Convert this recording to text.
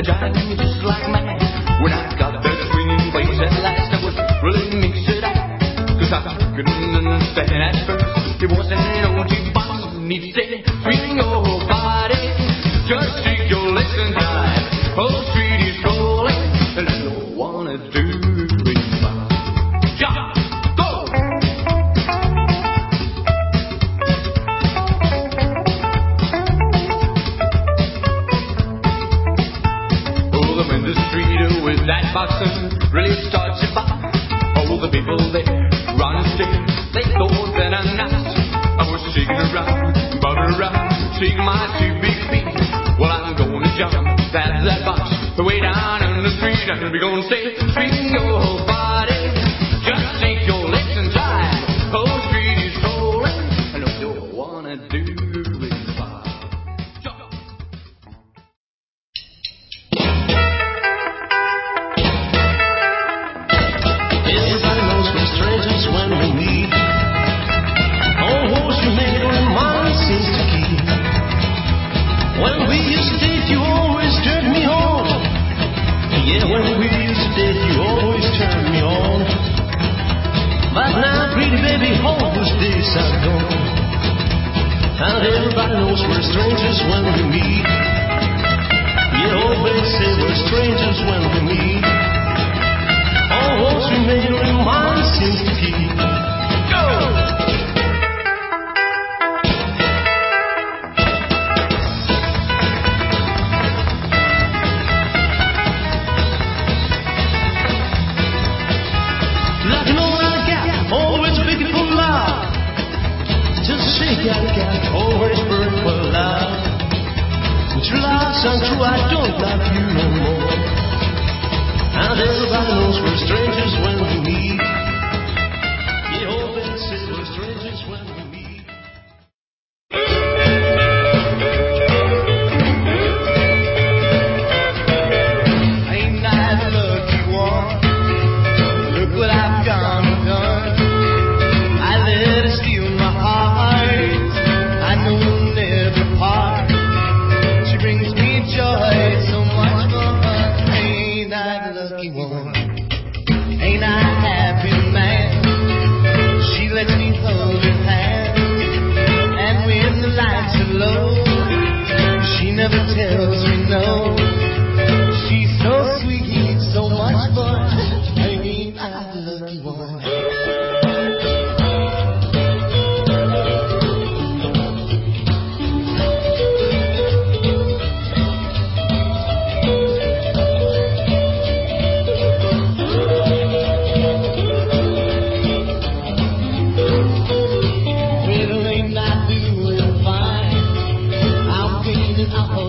drive me just like mad. When I got that swinging place at last, I was really mix it up. Cause I couldn't understand at first. It wasn't an OG bomb. He said, swing your body, just shake your legs and drive. Whole street is rolling, and I don't wanna do it fine. Yeah, go! Oh, I'm in the street with that boxing really starts to pop. All the people there run and stare, they thought that I'm nuts. I was shaking around, bobbing around, shaking my two big feet. Well, I'm gonna jump that box way down in the street, and we're gonna say, swing your body, just shake your legs and drive. Whole street is rolling, and I don't wanna do it fine. Everybody knows we're strangers when we meet. All holes you made when mine seems to keep. When we used to date, you always turned me on. Yeah, when we used to date, you always turned me on. But now, pretty baby, all those days are gone. And everybody knows we're strangers when we meet. Yeah, always say we're strangers when we meet. All holes we made when mine seems to keep. Go! Always burn for love. But your love's untrue, I don't love you no more. And everybody knows we're strangers when we meet. Yeah, all they say we're strangers when we meet. Ain't I the lucky one? Look what I've gone and done. I let her steal my heart. I know we'll never part. She brings me joy, so much fun. Ain't I the lucky one? Ain't I a happy man? She lets me hold her hand. And when the lights are low, she never tells me no. She's so sweet, so much fun. Ain't I the lucky one? Well, ain't I doing fine? I'm feeling